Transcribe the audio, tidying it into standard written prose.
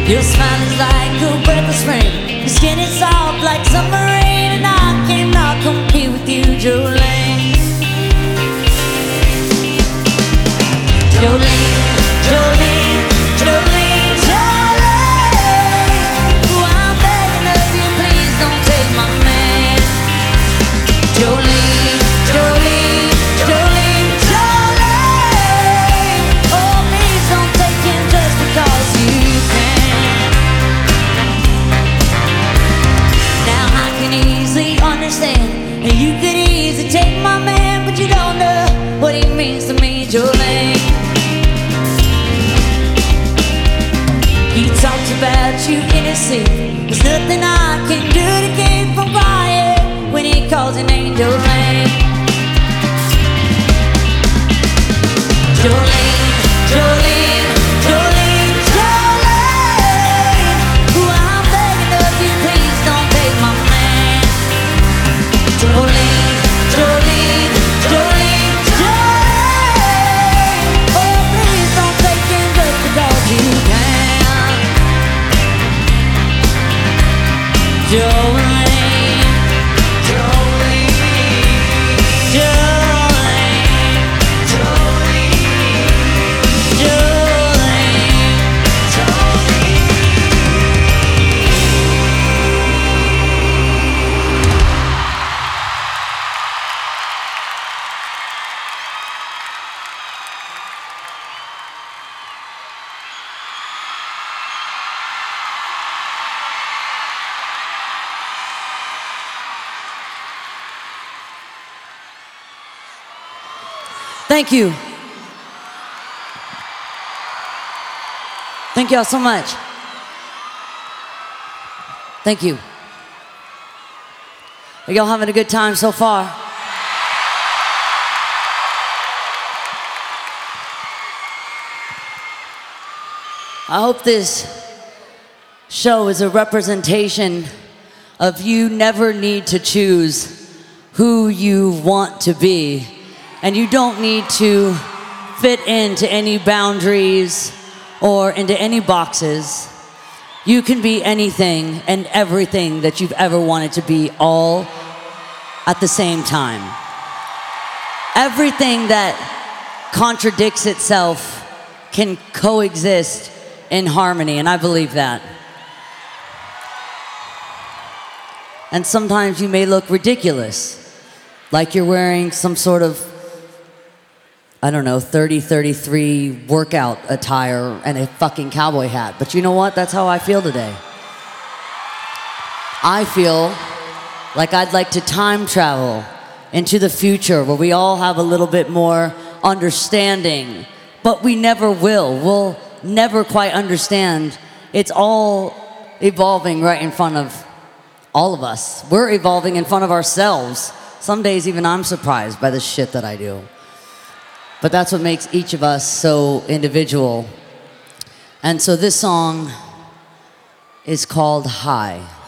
Your smile is like a breath of spring. Your skin is soft like summer rain, and I cannot compete with you, Jolene. Jolene, Jolene, Jolene, Jolene. Oh, I'm begging of you, please don't take my man. Jolene, Jolene, Jolene, Jolene. Oh, please don't take him just because you can. Now I can easily understand that you could easily take my man, but you don't know what he means to me, Jolene. He talks about you in his sleep. There's nothing I can do to keep from crying when he calls your name, Jolene. Jolene, Jolene, Jolene, Jolene. Oh, I'm begging of you, please don't take my man. Jolene, Jolene, Jolene, Jolene. Oh, please don't take him just because you can. Jolene, Jolene, Jolene, Jolene, Thank you. Thank y'all so much. Thank you. Are y'all having a good time so far? I hope this show is a representation of you never need to choose who you want to be. And you don't need to fit into any boundaries or into any boxes. You can be anything and everything that you've ever wanted to be, all at the same time. Everything that contradicts itself can coexist in harmony, and I believe that. And sometimes you may look ridiculous, like you're wearing some sort of, I don't know, 30-33 workout attire and a fucking cowboy hat. But you know what? That's how I feel today. I feel like I'd like to time travel into the future where we all have a little bit more understanding, but we never will. We'll never quite understand. It's all evolving right in front of all of us. We're evolving in front of ourselves. Some days even I'm surprised by the shit that I do. But that's what makes each of us so individual. And so this song is called High.